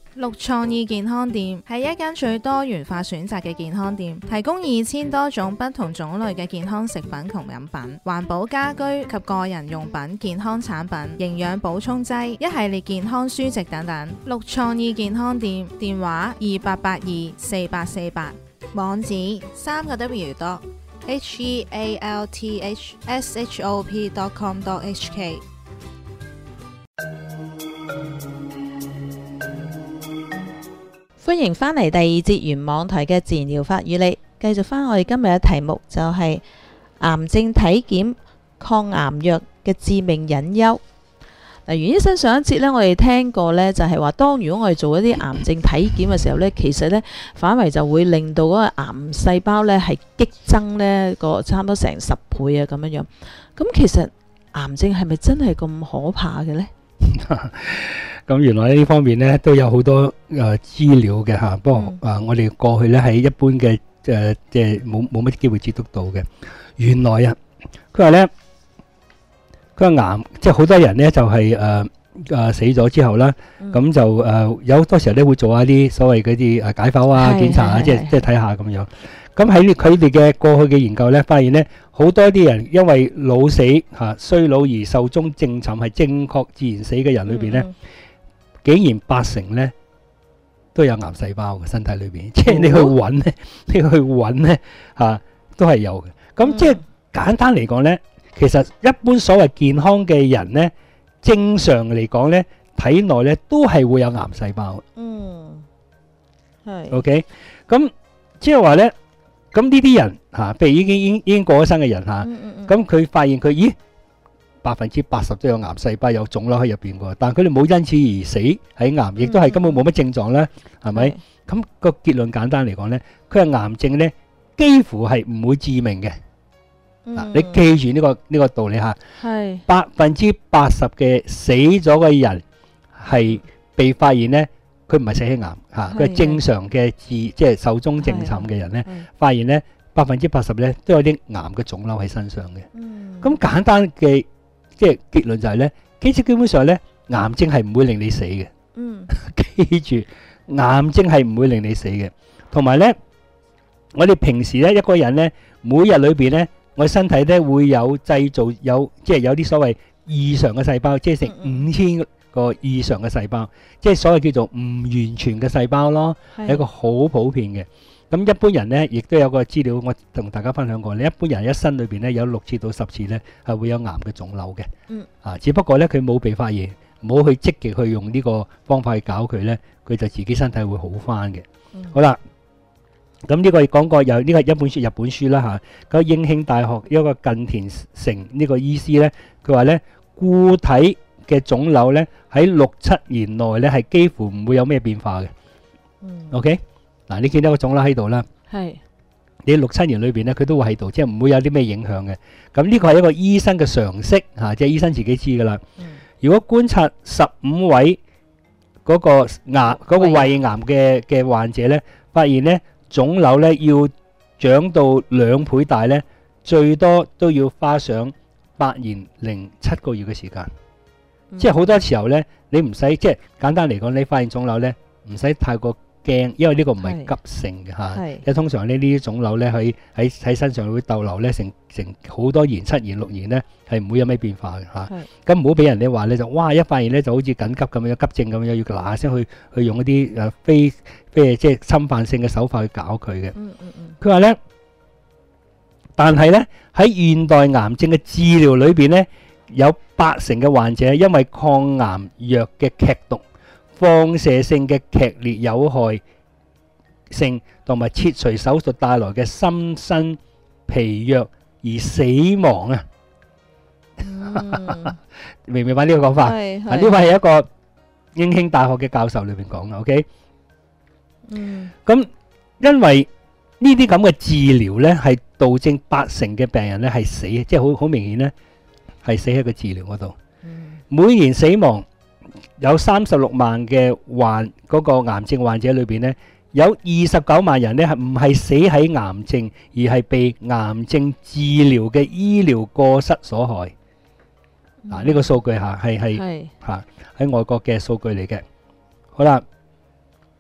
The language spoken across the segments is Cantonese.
綠創意健康店係一間最多元化選擇嘅健康店，提供2000多種不同種類嘅健康食品同飲品、環保家居及個人用品、健康產品、營養補充劑、一系列健康書籍等等。綠創意健康店電話28824848，網址3個 healthshop.com.hk。 歡迎返嚟第二節原網台嘅自然療法與你，繼續返我哋今日嘅題目就係癌症體檢抗癌藥嘅致命隱憂。嗱，袁醫生上一節呢，我哋聽過呢，就係話當如果我哋做一啲癌症體檢嘅時候呢，其實呢反為就會令到嗰個癌細胞呢係激增呢個差唔多成10倍啊咁樣樣。咁其實癌症係咪真係咁可怕嘅呢？ 咁原來呢方面咧都有好多資料嘅嚇，不過我哋過去咧喺一般嘅即係冇乜機會接觸到嘅。原來啊，佢話咧，佢話癌即係好多人咧就係死咗之後啦，咁就有好多時候咧會做下啲所謂嗰啲解剖啊、檢查啊，即係睇下咁樣。咁喺佢哋嘅過去嘅研究咧，發現咧好多啲人因為老死嚇衰老而壽終正寢係正確自然死嘅人裏邊咧。竟然80%咧都有癌細胞嘅身體裏邊，即係你去揾咧，嚇都係有嘅。咁即係簡單嚟講咧，其實一般所謂健康嘅人咧，正常嚟講咧，體內咧都係會有癌細胞。係。OK， 咁即係話咧，咁呢啲人嚇，譬如已經過咗身嘅人嚇，咁佢發現佢80%都有癌細胞有腫瘤喺入邊嘅，但係佢哋冇因此而死喺癌，亦都係根本冇乜症狀啦，係咪？咁個結論簡單嚟講咧，佢係癌症咧幾乎係唔會致命嘅。嗱，你記住呢個道理嚇。係80%嘅死咗嘅人係被發現咧，佢唔係死喺癌嚇，佢係正常嘅即係壽終正寢嘅人咧，發現咧80%咧都有啲癌嘅腫瘤喺身上嘅。咁簡單嘅。即係結論就係咧，其實基本上咧，癌症係唔會令你死嘅。記住，癌症係唔會令你死嘅。同埋咧，我哋平時咧一個人咧，每日裏邊咧，我身體咧會有製造即係有啲所謂異常嘅細胞，即係成5000個異常嘅細胞，即係所謂叫做唔完全嘅細胞咯，係一個好普遍嘅。咁一般人咧，亦都有個資料，我同大家分享過。你一般人一生裏邊咧，有6次到10次咧，係會有癌嘅腫瘤嘅。只不過咧，佢冇被發現，冇去積極去用呢個方法去搞佢咧，佢就自己身體會好翻嘅。好啦，咁呢個講過有呢個一本書日本書啦嚇。咁應慶大學一個近田誠呢個醫師咧，佢話咧固體嘅腫瘤咧喺6-7年內咧係幾乎唔會有咩變化嘅。OK。嗱，你見到個腫瘤喺度啦，係你6-7年裏邊咧，佢都會喺度，即係唔會有啲咩影響嘅。咁呢個係一個醫生嘅常識嚇，即係醫生自己知噶啦。如果觀察15位嗰個胃癌嘅患者咧，發現咧腫瘤咧要長到2倍大咧，最多都要花上8年零7個月嘅時間。即係好多時候咧，你唔使即係簡單嚟講，你發現腫瘤咧唔使太過驚，因為呢個唔係急性嘅嚇，因為通常呢啲腫瘤咧喺身上會逗留咧成好多年7年6年咧係唔會有咩變化嘅嚇。咁唔好俾人哋話咧就哇一發現咧就好似緊急咁樣急症咁樣要嗱嗱聲去用一啲非即係侵犯性嘅手法去搞佢嘅。佢話咧，但係咧喺現代癌症嘅治療裏邊咧，有80%嘅患者因為抗癌藥嘅劇毒、放射性嘅劇烈有害性同埋切除手術帶來嘅心身疲弱而死亡啊！明唔明白呢個講法？呢個係一個英興大學嘅教授裏邊講嘅。OK，咁因為呢啲咁嘅治療咧，係導致80%嘅病人咧係死，即係好明顯咧係死喺個治療嗰度。每年死亡有36萬嘅嗰個癌症患者裏邊咧，有29萬人咧係唔係死喺癌症，而係被癌症治療嘅醫療過失所害。嗱，呢個數據嚇係嚇喺外國嘅數據嚟嘅。好啦，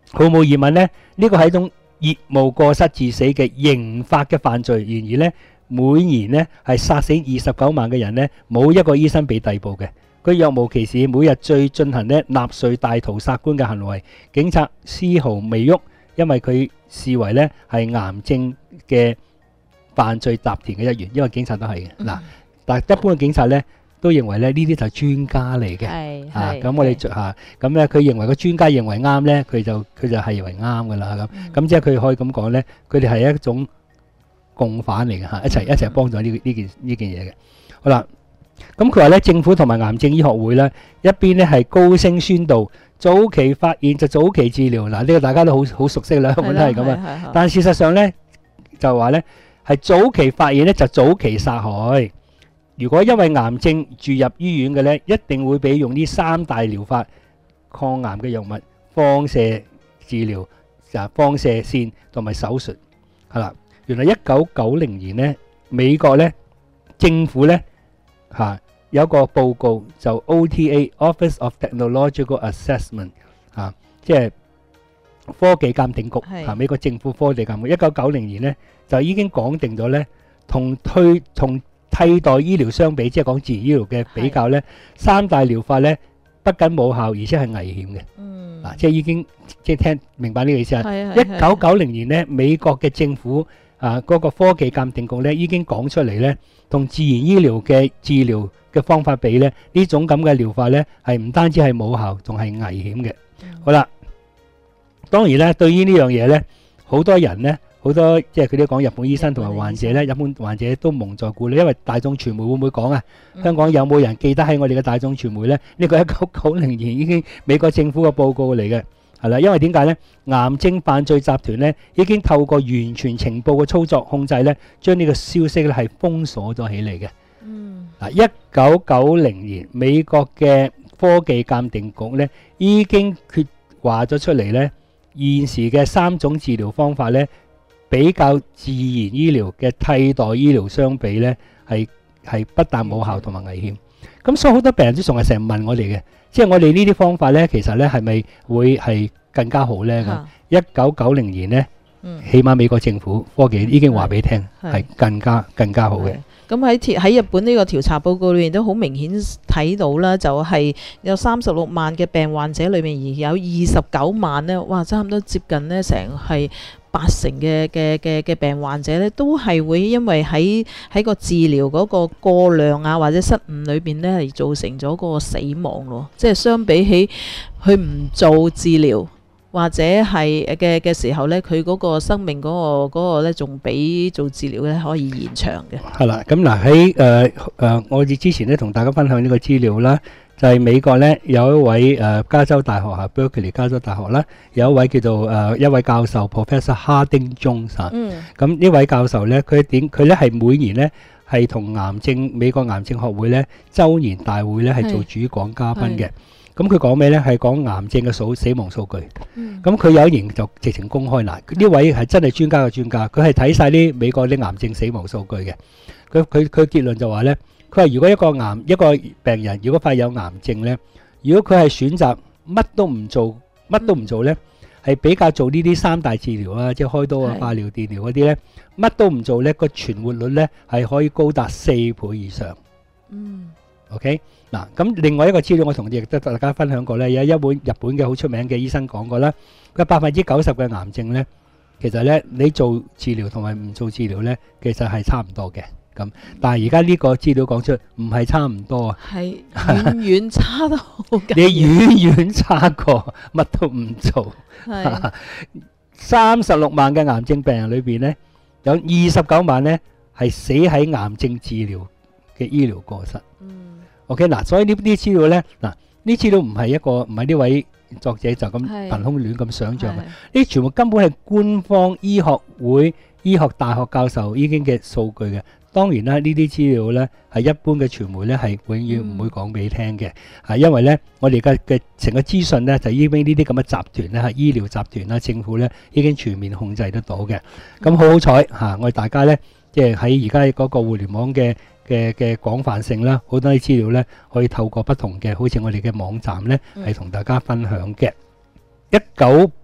毫無疑問咧，呢個係一種業務過失致死嘅刑法嘅犯罪。然而咧，每年咧係殺死29萬嘅人咧，冇一個醫生被逮捕嘅。佢若無其事，每日再進行咧納粹大屠殺官嘅行為，警察絲毫未喐，因為佢視為咧係癌症嘅犯罪集團嘅一員，因為警察都係嘅嗱。但係一般嘅警察咧都認為咧呢啲就係專家嚟嘅，咁我哋咁咧佢認為個專家認為啱咧，佢就係認為啱噶啦咁即係佢可以咁講咧，佢哋係一種共犯嚟嘅嚇，一齊幫助呢件嘢嘅。好啦，咁佢話咧政府同埋癌症醫學會咧一邊咧係高聲宣導早期發現就早期治療，嗱呢個大家都好熟悉啦，根本都係咁啊。但係事實上咧就話咧係早期發現咧就早期殺害。如果因為癌症住入醫院嘅咧，一定會俾用呢3大療法抗癌嘅藥物、放射治療、放射線同埋手術。係啦，原來1990年咧，美國咧政府咧有一個報告就 OTA Office of Technological Assessment 即係科技鑑定局美國政府科技鑑定局1990年咧就已經講定咗咧，同替代醫療相比，即係講自然醫療嘅比較咧，3大療法咧不僅冇效，而且係危險嘅。即係已經即係聽明白呢個意思啊！1990年咧，美國嘅政府嗰個科技鑑定局咧已經講出嚟咧，同自然醫療嘅治療嘅方法比咧，呢種咁嘅療法咧係唔單止係冇效，仲係危險嘅。好啦，當然咧，對於呢樣嘢咧，好多人咧。好多即係佢哋講日本醫生同埋患者咧，日本患者都蒙在鼓裏，因為大眾傳媒會唔會講啊？香港有冇人記得喺我哋嘅大眾傳媒咧？呢個1990年已經美國政府嘅報告嚟嘅，係啦。因為點解咧？癌症犯罪集團咧已經透過完全情報嘅操作控制咧，將呢個消息咧係封鎖咗起嚟嘅。1990年美國嘅科技鑑定局咧已經話咗出嚟咧，現時嘅3種治療方法咧。比較自然醫療嘅替代醫療相比咧，係不但冇效同埋危險。咁所以好多病人都仲係成日問我哋嘅，即係我哋呢啲方法咧，其實咧係咪會係更加好咧？咁1990年咧，起碼美國政府科技已經話俾你聽係更加好嘅。 咁喺日本呢個調查報告裏面都好明顯睇到啦，就係有36萬嘅病患者裏面，而有29萬咧，哇，差唔多接近咧成係80%嘅病患者咧，都係會因為喺個治療嗰個過量啊或者失誤裏邊咧，係造成咗個死亡咯。即係相比起佢唔做治療或者係嘅時候咧，佢嗰個生命嗰個咧，仲比做治療咧可以延長嘅。係啦， 咁嗱喺我哋之前咧同大家分享呢個資料啦。就係美國咧有一位加州大學Berkeley 加州大學啦，有一位叫做一位教授 Professor Harding Jones 咁呢位教授咧，佢咧係每年咧係同美國癌症學會咧週年大會咧係做主講嘉賓嘅。咁佢講咩咧？係講癌症嘅死亡數據。咁佢有一年就直情公開啦。呢位係真係專家嘅專家，佢係睇晒啲美國啲癌症死亡數據嘅。佢結論就話咧。佢話：如果一個病人如果發現有癌症咧，如果佢係選擇乜都唔做咧，係比較做呢啲3大治療啦，即係開刀啊、化療、電療嗰啲咧，乜都唔做咧，個存活率咧係可以高達4倍以上。OK 嗱，咁另外一個資料我同亦都大家分享過咧，有一本日本嘅好出名嘅醫生講過啦，佢90%嘅癌症咧，其實咧你做治療同埋唔做治療咧，其實係差唔多嘅。但係而家呢個資料講出唔係差唔多啊， 係遠遠差得好緊。 你遠遠差過乜都唔做。36萬嘅癌症病人裏邊咧，有29萬咧係死喺癌症治療嘅醫療過失。OK 嗱，所以呢啲資料咧，嗱呢資料唔係呢位作者就咁憑空亂咁想像嘅，呢全部根本係官方醫學會、醫學大學教授已經嘅數據嘅。當然啦，呢啲資料咧係一般嘅傳媒咧係永遠唔會講俾你聽嘅，因為咧我哋嘅成個資訊咧就已經呢啲咁嘅集團咧係醫療集團啦，政府咧已經全面控制得到嘅。咁好彩我哋大家咧即係喺而家嗰個互聯網嘅廣泛性啦，好多啲資料咧可以透過不同嘅好似我哋嘅網站咧係同大家分享嘅。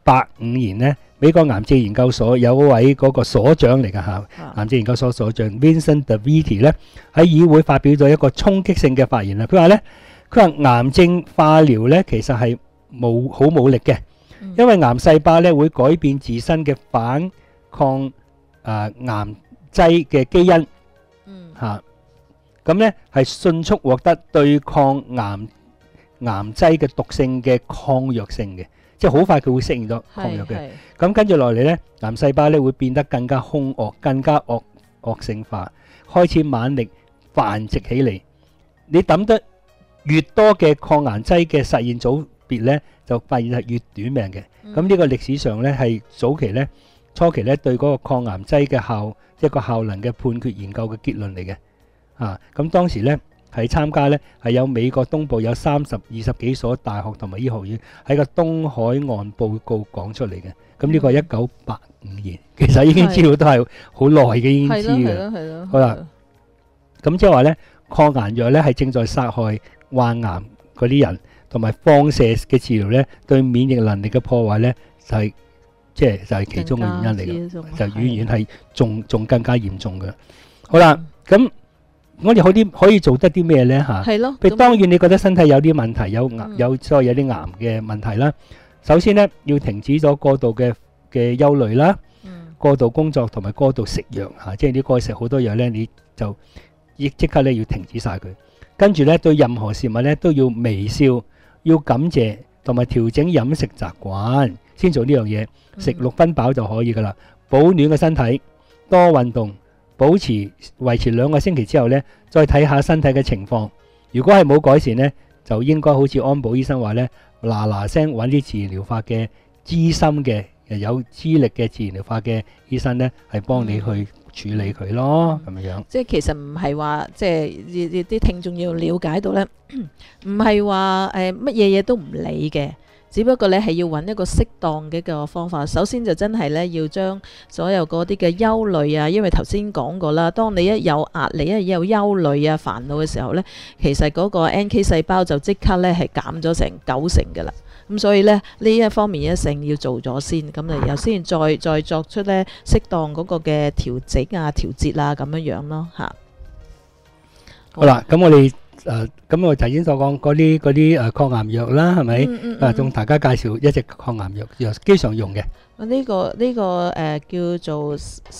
年呢，美國癌症研究所有一位嗰個所長嚟㗎嚇，癌症研究所所長 Vincent DeVita 咧喺議會發表咗一個衝擊性嘅發言啦。佢話癌症化療咧其實係好冇力嘅，因為癌細胞咧會改變自身嘅反抗癌劑嘅基因嚇，咁咧係迅速獲得對抗癌劑嘅毒性嘅抗藥性嘅，即係好快佢會適應咗抗藥嘅。咁跟住落嚟咧，癌細胞咧會變得更加兇惡、更加惡性化，開始猛力繁殖起嚟。你抌得越多嘅抗癌劑嘅實驗組別咧，就發現係越短命嘅。咁呢個歷史上咧係早期咧、初期咧對嗰個抗癌劑嘅一個效能嘅判決研究嘅結論嚟嘅。咁當時咧係參加咧係有美國東部有20幾所大學同埋醫學院喺個東海岸報告講出嚟嘅。咁呢個係1985年，其實已經知道都係好耐嘅已經知嘅。好啦，咁即係話咧，抗癌藥咧係正在殺害患癌嗰啲人，同埋放射嘅治療咧對免疫能力嘅破壞咧就係其中嘅原因嚟嘅，就遠遠係仲更加嚴重嘅。好啦，咁我哋可以做得啲咩咧嚇？係咯，譬如當然你覺得身體有啲問題，有啲癌嘅問題啦。首先咧要停止咗過度嘅憂慮啦，過度工作同埋過度食藥嚇，即係你過去食好多藥咧，你就即刻咧要停止晒佢。跟住咧對任何事物咧都要微笑，要感謝同埋調整飲食習慣，先做呢樣嘢。食6分飽就可以噶啦，保暖嘅身體，多運動，維持2個星期之後咧，再睇下身體嘅情況。如果係冇改善咧，就應該好似安保醫生話咧，嗱聲揾啲自然療法嘅資深嘅有資歷嘅自然療法嘅醫生咧，係幫你去處理佢咯，咁樣。 即係其實唔係話，即係啲聽眾要了解到咧，唔係話乜嘢嘢都唔理嘅。只不過咧係要揾一個適當嘅一個方法。首先就真係咧要將所有嗰啲嘅憂慮啊，因為頭先講過啦，當你一有壓力、一有憂慮啊、煩惱嘅時候咧，其實嗰個 NK 細胞就即刻咧係減咗成90%㗎啦。咁所以咧呢一方面一定要做咗先，咁你又先再作出咧適當嗰個嘅調整啊、調節啊咁樣咯嚇。 好啦，咁我哋。咁我頭先所講嗰啲抗癌藥啦，係咪？同大家介紹一隻抗癌藥，經常用嘅。 呢個叫做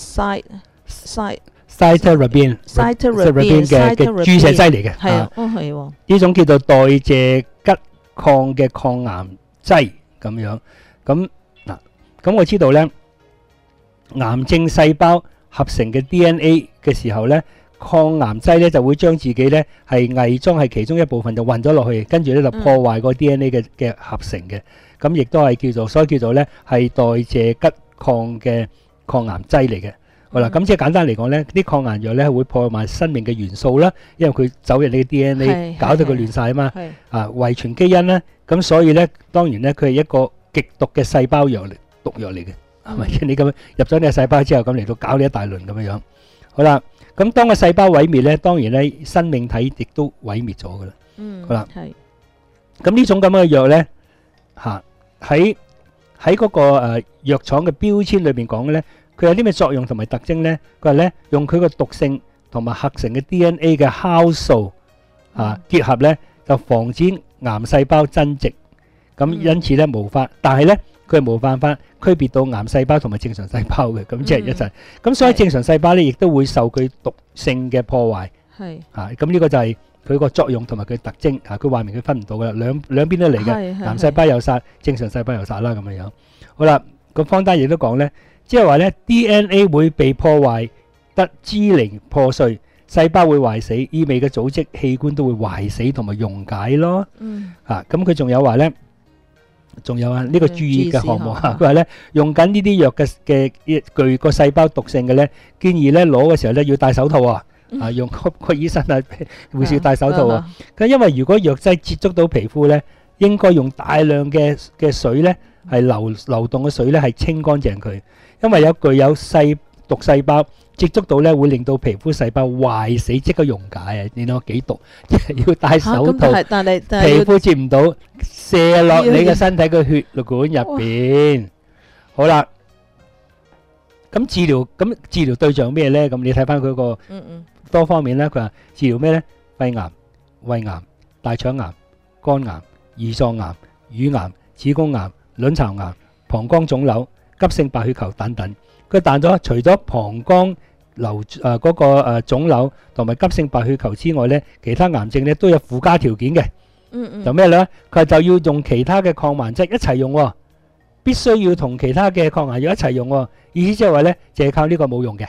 Cytarabine 嘅注射劑嚟嘅。 係啊，係喎。 呢種叫做代謝吉抗嘅抗癌劑咁樣。咁我知道咧，癌症細胞合成嘅 DNA 嘅時候咧。抗癌劑咧就會將自己咧係偽裝係其中一部分就混咗落去，跟住咧就破壞個 DNA 嘅合成嘅，咁亦都係所以叫做咧係代謝吉抗嘅抗癌劑嚟嘅。好啦，咁即係簡單嚟講咧，啲抗癌藥咧會破壞生命嘅元素啦，因為佢走入你嘅 DNA，搞到佢亂晒啊嘛，遺傳基因啦，咁所以咧當然咧佢係一個極毒嘅細胞毒藥嚟嘅，係咪？你咁入咗你嘅細胞之後，咁嚟到搞你一大輪咁樣樣。好啦。咁當個細胞毀滅咧，當然咧生命體亦都毀滅咗噶啦。好啦，咁呢種咁嘅藥咧，喺嗰個藥廠嘅標籤裏邊講嘅咧，佢有啲咩作用同埋特徵咧？佢話咧用佢個毒性同埋合成嘅 DNA 嘅酵素結合咧，就防止癌細胞增殖。咁因此咧無法，但係咧佢係冇辦法區別到癌細胞同埋正常細胞嘅，咁即係一齊。咁所以正常細胞咧，亦都會受佢毒性嘅破壞。係咁呢個就係佢個作用同埋佢特徵。佢話明佢分唔到噶啦，兩邊都嚟嘅，癌細胞又殺，正常細胞又殺啦，咁樣樣。好啦，個方單亦都講咧，即係話咧 DNA 會被破壞得支離破碎，細胞會壞死，意味嘅組織器官都會壞死同埋溶解咯。咁佢仲有話咧。仲有呢個注意嘅項目佢話咧用緊呢啲藥嘅具個細胞毒性嘅咧，建議咧攞嘅時候咧要戴手套用個醫生護士戴手套咁因為如果藥劑接觸到皮膚咧，應該用大量嘅水咧係流動嘅水咧係清乾淨佢，因為有具有毒細胞接觸到咧會令到皮膚細胞壞死，即刻溶解啊！你諗幾毒？要戴手套， 但係皮膚接唔到，射落你嘅身體嘅血管入邊， 好啦，咁治療對象咩咧？咁你睇翻佢個多方面咧，佢話治療咩咧？肺癌、胃癌、大腸癌、肝癌、胰臟癌、乳癌、子宮癌、卵巢癌、膀胱腫瘤、急性白血球等等。佢彈咗除咗膀胱嗰個腫瘤同埋急性白血球之外咧，其他癌症咧都有附加條件嘅。就咩咧？佢就要用其他嘅抗癌劑一齊用喎，必須要同其他嘅抗癌藥一齊用喎。意思即係話咧，淨係靠呢個冇用嘅。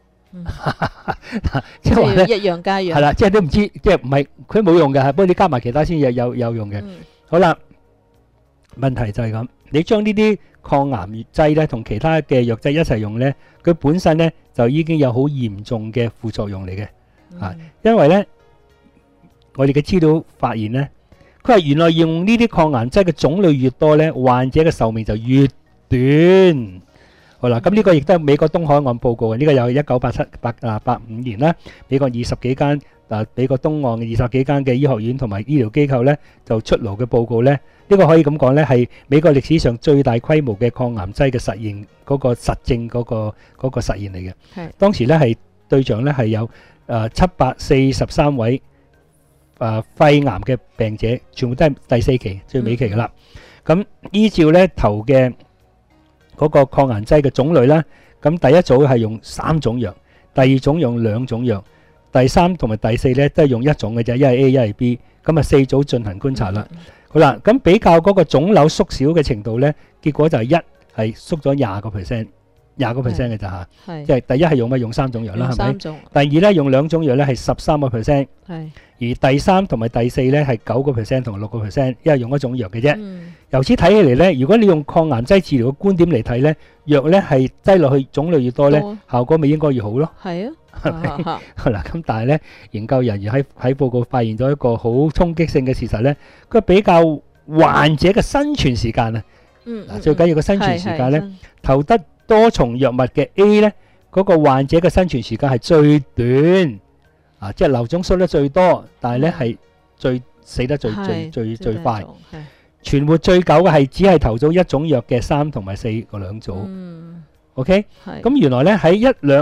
即係話咧， 一樣加樣。 係啦，即係都唔知，即係唔係佢冇用嘅，係不過你加埋其他先有用嘅。好啦，問題就係咁，你將呢啲抗癌劑咧同其他嘅藥劑一齊用咧，佢本身咧就已經有好嚴重嘅副作用嚟嘅。因為咧，我哋嘅資料發現咧，佢話原來用呢啲抗癌劑嘅種類越多咧，患者嘅壽命就越短。好啦，咁呢個亦都係美國東海岸報告嘅，呢個有1985年啦，美國20幾間美國東岸嘅20幾間嘅醫學院同埋醫療機構咧就出爐嘅報告咧，呢個可以咁講咧係美國歷史上最大規模嘅抗癌劑嘅實驗嗰個實證嗰個實驗嚟嘅。當時咧係對象咧係有743位肺癌嘅病者，全部都係第4期最尾期噶啦。咁依照咧頭嘅嗰個抗癌劑嘅種類啦，咁第一組係用3種藥，第二種用2種藥，第3同埋第4咧都係用1種嘅啫，一係 A 一係 B， 咁啊4組進行觀察啦。好啦，咁比較嗰個腫瘤縮小嘅程度咧，結果就係1係縮咗20%，20% 嘅咋嚇，即係第一係用用3種藥啦，係咪？第二咧用2種藥咧係13%，而第3同埋第4咧係9% 同埋6%，因為用1種藥嘅啫。由此睇起嚟咧，如果你用抗癌劑治療嘅觀點嚟睇咧，藥咧係擠落去種類越多咧，效果咪應該越好咯。係啊，係咪？好啦，咁但係咧，研究人員喺報告發現咗一個好衝擊性嘅事實咧，佢比較患者嘅生存時間啊。最緊要個生存時間咧，投得多重藥物嘅 A 咧，嗰個患者嘅生存時間係最短，即係流腫縮得最多，但係咧係死得最快。存活最久嘅係只係投咗1種藥嘅3同埋4個兩組。OK，咁原來咧喺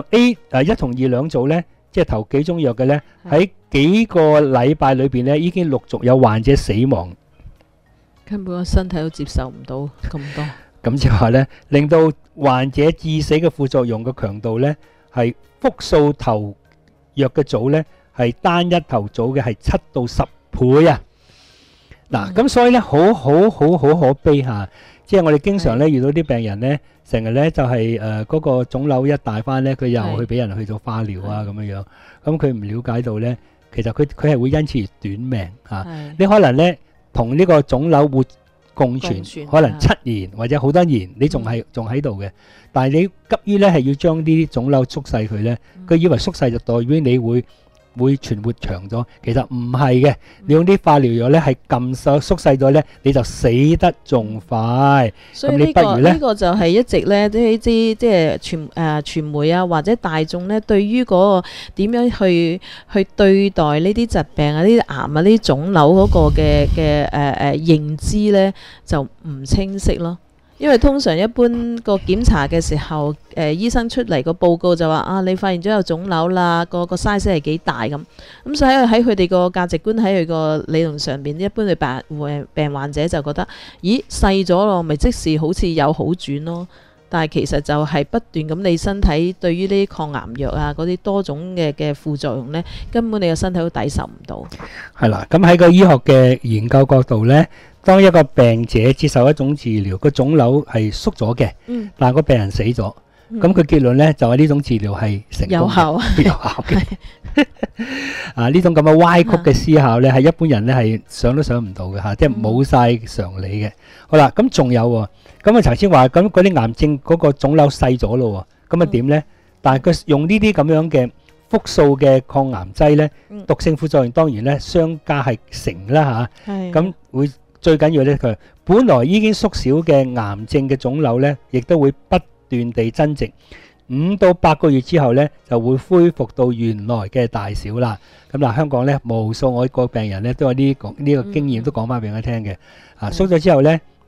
1同2兩組咧，即係投幾種藥嘅咧，喺幾個禮拜裏邊咧已經陸續有患者死亡。 根本個身體都接受唔到咁多。 咁即係話咧，令到患者致死嘅副作用嘅強度咧，係複數投藥嘅組咧，係單一投組嘅係7到10倍啊！嗱，咁所以咧，好可悲嚇。即係我哋經常咧遇到啲病人咧，成日咧就係嗰個腫瘤一大翻咧，佢又去俾人去做化療啊咁樣樣。咁佢唔了解到咧，其實佢係會因此而短命嚇。你可能咧同呢個腫瘤活共存可能7年或者好多年，你仲喺度嘅。但係你急於咧係要將啲腫瘤縮細佢咧，佢以為縮細就代表你會存活長咗，其實唔係嘅。你用啲化療藥咧係縮細咗咧，你就死得仲快。 所以呢個就係一直咧啲即係傳媒啊或者大眾咧對於嗰個點樣去對待呢啲疾病啊、呢啲癌啊、呢啲腫瘤嗰個嘅認知咧就唔清晰咯。因為通常一般個檢查嘅時候，醫生出嚟個報告就話你發現咗有腫瘤啦，個 size 係幾大咁。咁所以喺佢哋個價值觀，喺佢個理論上邊，一般嘅病患者就覺得，咦，細咗咯，咪即時好似有好轉咯。但係其實就係不斷咁，你身體對於呢啲抗癌藥啊嗰啲多種嘅副作用呢，根本你個身體都抵受唔到。 係啦，咁喺個醫學嘅研究角度呢，當一個病者接受一種治療，個腫瘤係縮咗嘅，但係個病人死咗，咁佢結論呢就係呢種治療係成功有效嘅。呢種咁嘅歪曲嘅思考呢，係一般人呢係想都想唔到嘅嚇，即係冇晒常理嘅。好啦，咁仲有喎，咁啊頭先話咁嗰啲癌症嗰個腫瘤細咗咯喎，咁啊點呢？但係佢用呢啲咁樣嘅複數嘅抗癌劑呢，毒性副作用當然呢相加係成啦嚇，咁會。最緊要咧，佢本來已經縮小嘅癌症嘅腫瘤咧，亦都會不斷地增殖。5到8個月之後咧，就會恢復到原來嘅大小啦。咁嗱，香港咧無數外國病人咧都有呢個經驗，都講翻俾我聽嘅。縮咗之後咧，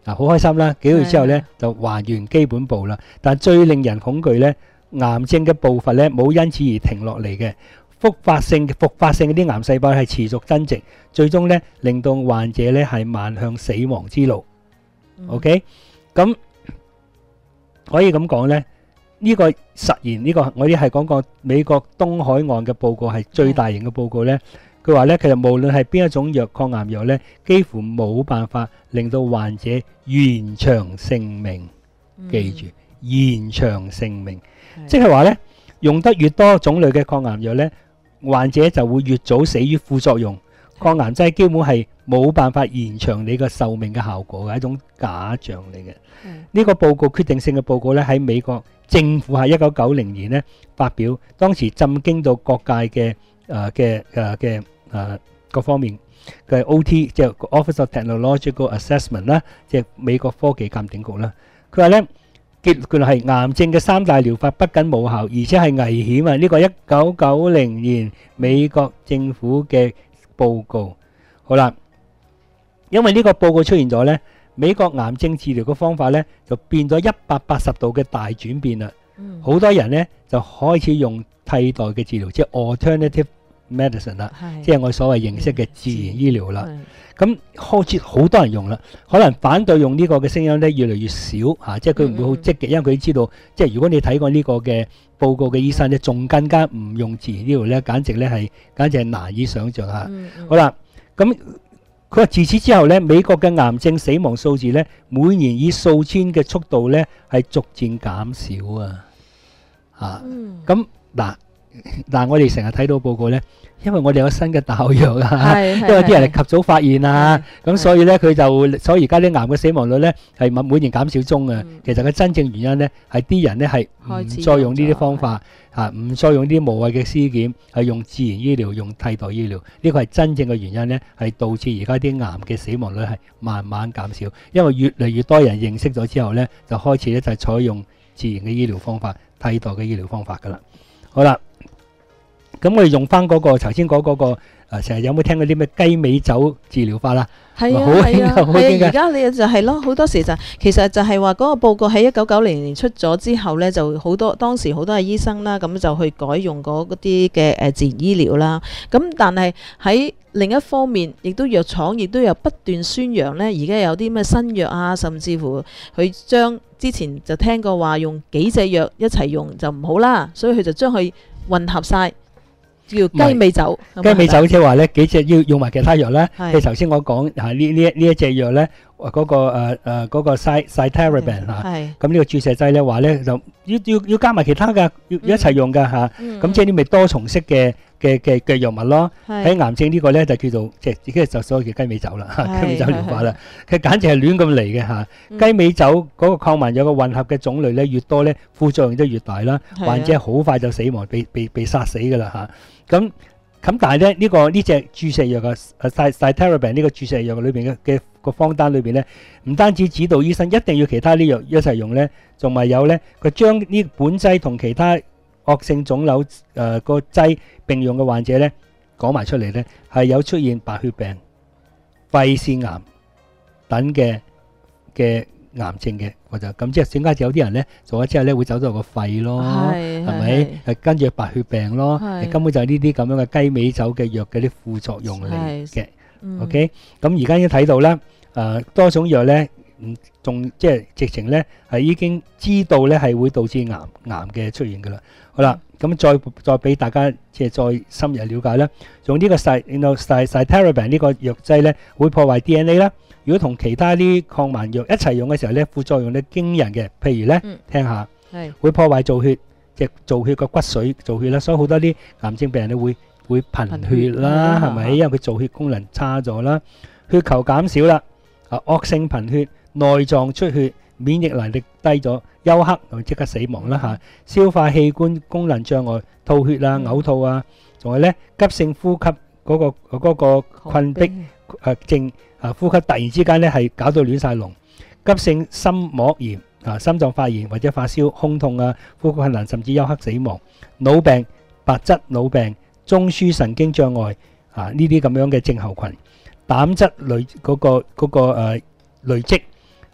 好開心啦！幾個月之後咧係就還原基本步啦。但最令人恐懼咧，癌症嘅步伐咧冇因此而停落嚟嘅，復發性嗰啲癌細胞係持續增殖，最終咧令到患者咧係邁向死亡之路。OK， 咁可以咁講咧，呢個實驗呢個我哋係講過美國東海岸嘅報告係最大型嘅報告咧。佢話咧，其實無論係邊一種抗癌藥咧，幾乎冇辦法令到患者延長性命。記住，延長性命，即係話咧，用得越多種類嘅抗癌藥咧，患者就會越早死於副作用。抗癌劑基本係冇辦法延長你個壽命嘅效果嘅一種假象嚟嘅。呢個報告決定性嘅報告咧，喺美國政府喺1990年咧發表，當時震驚到各界嘅各方面嘅 OT， 即係 Office of Technological Assessment 啦，即係美國科技鑑定局啦。佢話咧，結論係癌症嘅3大療法不僅冇效，而且係危險啊！呢個1990年美國政府嘅報告。好啦，因為呢個報告出現咗咧，美國癌症治療嘅方法咧就變咗180度嘅大轉變啦。好多人咧就開始用替代嘅治療，即係 alternative medicine 啦，即係我所謂認識嘅自然醫療啦。咁開始好多人用啦，可能反對用呢個嘅聲音咧越嚟越少嚇，即係佢唔會好積極，因為佢知道即係如果你睇過呢個嘅報告嘅醫生咧，仲更加唔用自然醫療咧，簡直係難以想像嚇。好啦，咁佢話自此之後咧，美國嘅癌症死亡數字咧，每年以數千嘅速度咧係逐漸減少啊嚇。咁嗱，我哋成日睇到報告咧，因為我哋有新嘅大藥啊，因為啲人係及早發現啊，咁所以咧所以而家啲癌嘅死亡率咧係每年減少中啊。其實嘅真正原因咧係啲人咧係唔再用呢啲方法嚇，唔再用啲無謂嘅屍檢，係用自然醫療，用替代醫療。呢個係真正嘅原因咧，係導致而家啲癌嘅死亡率係慢慢減少，因為越嚟越多人認識咗之後咧，就開始咧就係採用自然嘅醫療方法、替代嘅醫療方法噶啦。好啦。咁我哋用翻嗰個頭先講嗰個成日有冇聽過啲咩雞尾酒治療法啦？ 係啊，而家你就係咯，好多時就其實就係話嗰個報告喺1990年出咗之後咧，就好多當時好多係醫生啦，咁就去改用嗰啲嘅自然醫療啦。咁但係喺另一方面，亦都藥廠亦都有不斷宣揚咧，而家有啲咩新藥啊，甚至乎佢將之前就聽過話用幾隻藥一齊用就唔好啦，所以佢就將佢混合晒。叫雞尾酒， 雞尾酒即係話咧幾隻要用埋其他藥咧。即係頭先我講嚇呢一隻藥咧，嗰個 Cytarabine 嚇，咁呢個注射劑咧話咧就要加埋其他嘅，要一齊用㗎嚇。咁即係啲咪多重式嘅藥物咯。喺癌症呢個咧就叫做即係就所謂叫雞尾酒啦，雞尾酒療法啦。佢簡直係亂咁嚟嘅嚇。雞尾酒嗰個抗癌藥嘅混合嘅種類咧越多咧，副作用都越大啦。患者好快就死亡，被殺死㗎啦嚇。咁但係咧呢隻注射藥嘅Cytarabine呢個注射藥裏邊嘅個方單裏邊咧，唔單止指導醫生一定要其他啲藥一齊用咧，仲係有咧佢將呢本劑同其他惡性腫瘤個劑並用嘅患者咧講埋出嚟咧，係有出現白血病、肺腺癌等嘅癌症嘅，我就咁即係點解有啲人咧做咗之後咧會走到個肺咯，係咪？係跟住白血病咯，根本就係呢啲咁樣嘅雞尾酒嘅藥嘅啲副作用嚟嘅。OK， 咁而家已經睇到啦，多種藥咧，仲即係直情咧係已經知道咧係會導致癌嘅出現㗎啦。好啦，咁再俾大家即係再深入了解啦。用呢個Cytarabine呢個藥劑咧會破壞 DNA 啦。如果同其他啲抗癌藥一齊用嘅時候咧，副作用咧驚人嘅。譬如咧，聽下，會破壞造血，即係造血個骨髓造血啦。所以好多啲癌症病人咧會貧血啦，係咪？因為佢造血功能差咗啦，血球減少啦，惡性貧血、內臟出血、免疫能力低咗、休克就即刻死亡啦嚇。消化器官功能障礙、吐血啊、嘔吐啊，仲有咧急性呼吸嗰個困迫症。呼吸突然之間咧係搞到亂晒龍，急性心膜炎心臟發炎或者發燒、胸痛啊、呼吸困難甚至休克死亡、腦病、白質腦病、中樞神經障礙呢啲咁樣嘅症候群、膽汁累積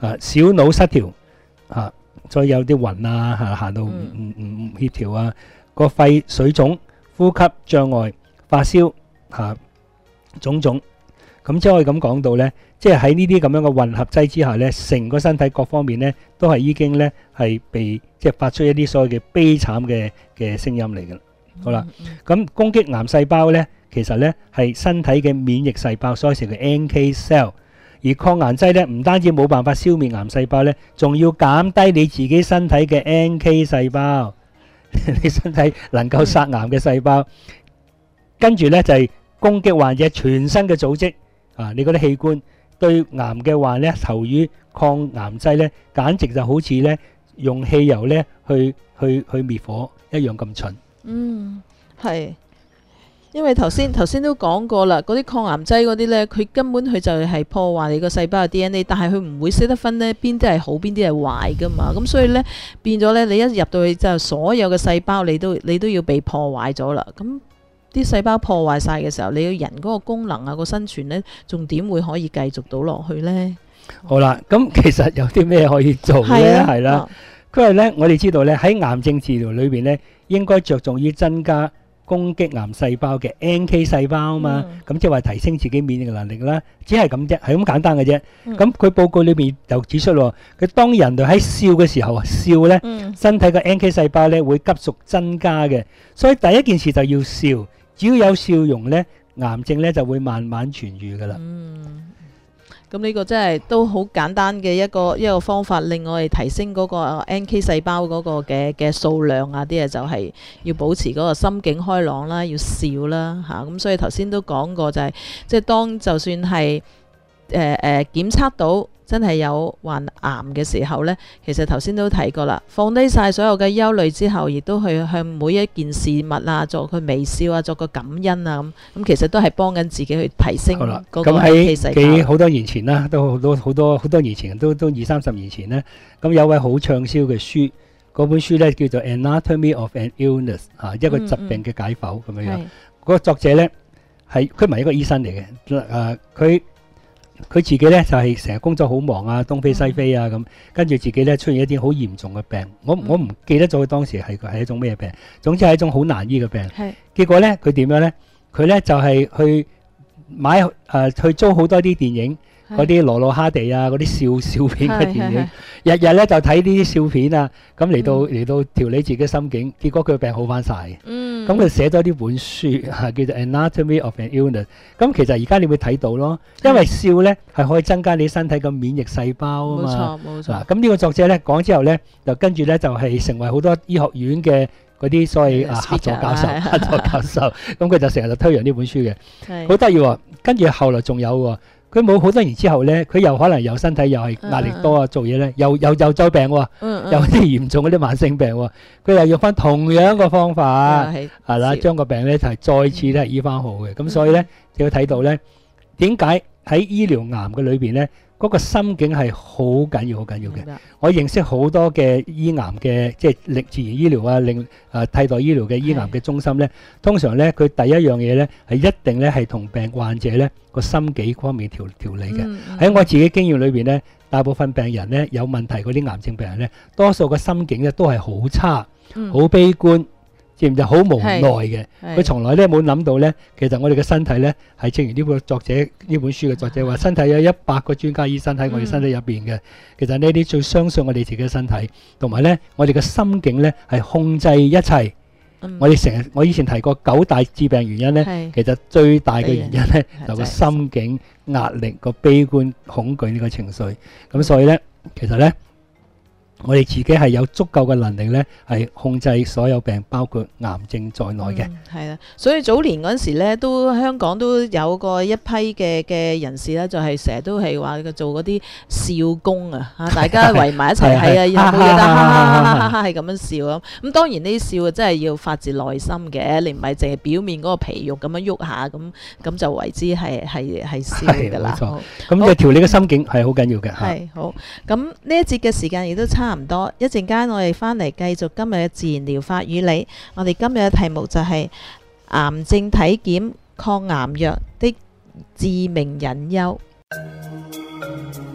小腦失調再有啲暈行到唔協調啊，個肺水腫、呼吸障礙、發燒種種。咁即係可以咁講到呢，即係喺呢啲咁樣嘅混合劑之下呢，成個身體各方面呢都係已經呢係被即係發出一啲所謂嘅悲慘嘅聲音嚟嘅。好啦，咁攻擊癌細胞呢，其實呢係身體嘅免疫細胞，所以成個 NK cell。而抗癌劑呢，唔單止冇辦法消滅癌細胞呢，仲要減低你自己身體嘅 NK 細胞，你身體能夠殺癌嘅細胞。跟住呢就係攻擊患者全身嘅組織。你嗰啲器官對癌嘅患咧，投予抗癌劑咧，簡直就好似咧用汽油咧去滅火一樣咁蠢。 係，因為頭先都講過啦，嗰啲抗癌劑嗰啲咧，佢根本佢就係破壞你個細胞嘅 DNA， 但係佢唔會識得分呢邊啲係好，邊啲係壞噶嘛。咁所以咧變咗咧，你一入到去就所有嘅細胞你都要被破壞咗啦。咁啲細胞破壞晒嘅時候，你要人嗰個功能個生存呢，仲點會可以繼續到落去呢？ 好啦，咁其實有啲咩可以做呢？係啦，佢話呢，我哋知道呢，喺癌症治療裏邊呢，應該着重於增加攻擊癌細胞嘅 NK 細胞啊嘛。咁即係話提升自己免疫能力啦，只係咁啫，係咁簡單嘅啫。咁佢報告裏邊就指出喎，佢當人類喺笑嘅時候笑呢，身體嘅 NK 細胞呢會急速增加嘅，所以第一件事就要笑。只要有笑容呢，癌症呢就會慢慢痊癒噶啦。 咁呢個真係都好簡單嘅一個方法，令我哋提升嗰個 NK 細胞嗰個嘅數量啊，啲嘢就係要保持嗰個心境開朗啦，要笑啦嚇。咁所以頭先都講過就係，即係當就算係檢測到真係有患癌嘅時候呢，其實頭先都提過啦，放低晒所有嘅憂慮之後，亦都去向每一件事物啊作個微笑啊，作個感恩啊咁其實都係幫緊自己去提升嗰個 NK 細胞。 咁喺好多年前啦，都好多年前，都20-30年前呢，咁有位好暢銷嘅書，嗰本書呢叫做《Anatomy of an Illness》一個疾病嘅解剖咁樣。嗰個作者呢佢唔係一個醫生嚟嘅，佢自己呢就係成日工作好忙啊，東飛西飛啊咁，跟住自己呢出現一啲好嚴重嘅病，我唔記得咗佢當時係一種咩病，總之係一種好難醫嘅病。結果呢佢點樣呢？佢呢就係去買去租好多啲電影，嗰啲羅魯哈地啊，嗰啲笑片嘅電影，日日呢就睇呢啲笑片啊，咁嚟到調理自己心境，結果佢嘅病好翻晒。咁佢寫咗呢本書叫做 Anatomy of an Illness。咁其實而家你會睇到咯，因為笑呢係可以增加你身體嘅免疫細胞啊嘛。 冇錯。 咁呢個作者呢講之後呢，就跟住呢就係成為好多醫學院嘅嗰啲所謂客座教授，咁佢就成日就推揚呢本書嘅，好得意喎。跟住後來仲有喎。佢冇好多年之後呢，佢又可能又身體又係壓力多啊，做嘢呢又再病喎，有啲嚴重嗰啲慢性病喎，佢又用翻同樣個方法，係啦，將個病呢就係再次咧醫翻好嘅。咁所以呢，就要睇到呢，點解喺醫療癌嘅裏邊呢，嗰個心境係好緊要嘅。我認識好多嘅醫癌嘅，即係自然醫療啊，替代醫療嘅醫癌嘅中心呢，通常呢，佢第一樣嘢呢係一定呢係同病患者呢個心境方面調理嘅。喺我自己經驗裏邊呢，大部分病人呢有問題嗰啲癌症病人呢，多數個心境呢都係好差、好悲觀。知唔知好無奈嘅？佢從來咧冇諗到咧，其實我哋嘅身體咧係正如呢個作者呢本書嘅作者話，身體有100個專家醫生喺我哋身體入邊嘅。其實呢啲最相信我哋自己嘅身體，同埋咧我哋嘅心境咧係控制一切。我以前提過9大致病原因咧，其實最大嘅原因咧就個心境、壓力、個悲觀、恐懼呢個情緒。咁所以咧，其實咧。我哋自己係有足夠嘅能力咧，係控制所有病，包括癌症在內嘅。 係啦，所以早年嗰陣時咧，都香港都有過一批嘅人士咧，就係成日都係話做嗰啲笑工啊，大家圍埋一齊，係啊，有冇嘢得哈哈係咁樣笑咁。咁當然呢啲笑啊，真係要發自內心嘅，你唔係淨係表面嗰個皮肉咁樣喐下，咁就為之係笑㗎啦。 冇錯，咁就調理嘅心境係好緊要嘅。 係好，咁呢一節嘅時間亦都差唔多，一陣間我哋翻嚟繼續今日嘅自然療法與你。我哋今日嘅題目就係癌症體檢抗癌藥的致命隱憂。